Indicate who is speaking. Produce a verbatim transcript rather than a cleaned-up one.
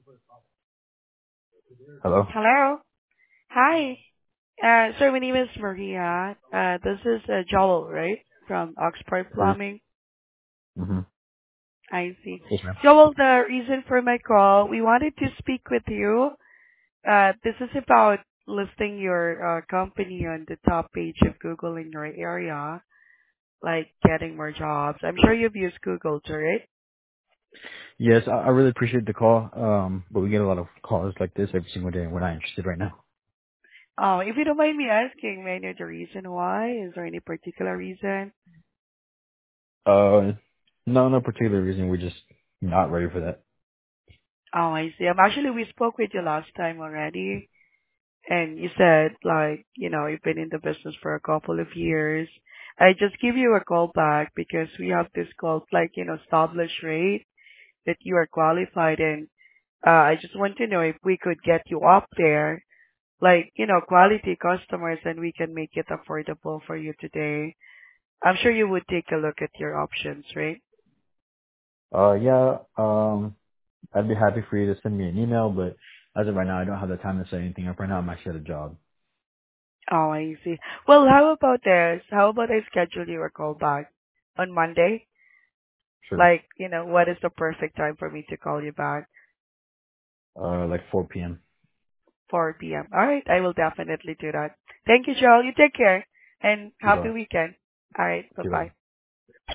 Speaker 1: Hello?
Speaker 2: Hello. Hi. Uh, sir, my name is Maria. Uh, this is uh, Joel, right? From Oxford
Speaker 1: This,
Speaker 2: Plumbing.
Speaker 1: mm-hmm.
Speaker 2: I see.
Speaker 1: Yes, ma'am.
Speaker 2: Joel, the reason for my call, we wanted to speak with you. Uh, this is about listing your uh, company on the top page of Google in your area, like getting more jobs. I'm sure you've used Google, too, right?
Speaker 1: Yes, I, I really appreciate the call, um, but we get a lot of calls like this every single day, and we're not interested right now.
Speaker 2: Oh, if you don't mind me asking, may I know the reason why? Is there any particular reason?
Speaker 1: Uh, no, no particular reason. We're just not ready for that.
Speaker 2: Oh, I see. Um, actually, we spoke with you last time already. And you said, like, you know, you've been in the business for a couple of years. I just give you a call back because we have this called, like, you know, established rate that you are qualified in. Uh, I just want to know if we could get you up there, like, you know, quality customers, and we can make it affordable for you today. I'm sure you would take a look at your options, right?
Speaker 1: Uh, yeah, um, I'd be happy for you to send me an email, but as of right now, I don't have the time to set anything up right now. I'm actually at a job.
Speaker 2: Oh, I see. Well, how about this? How about I schedule you a call back on Monday?
Speaker 1: Sure.
Speaker 2: Like, you know, what is the perfect time for me to call you back?
Speaker 1: Uh, like four p.m.
Speaker 2: four p m. All right, I will definitely do that. Thank you, Joel. You take care and happy
Speaker 1: Goodbye.
Speaker 2: weekend. All right,
Speaker 1: Goodbye.
Speaker 2: bye-bye.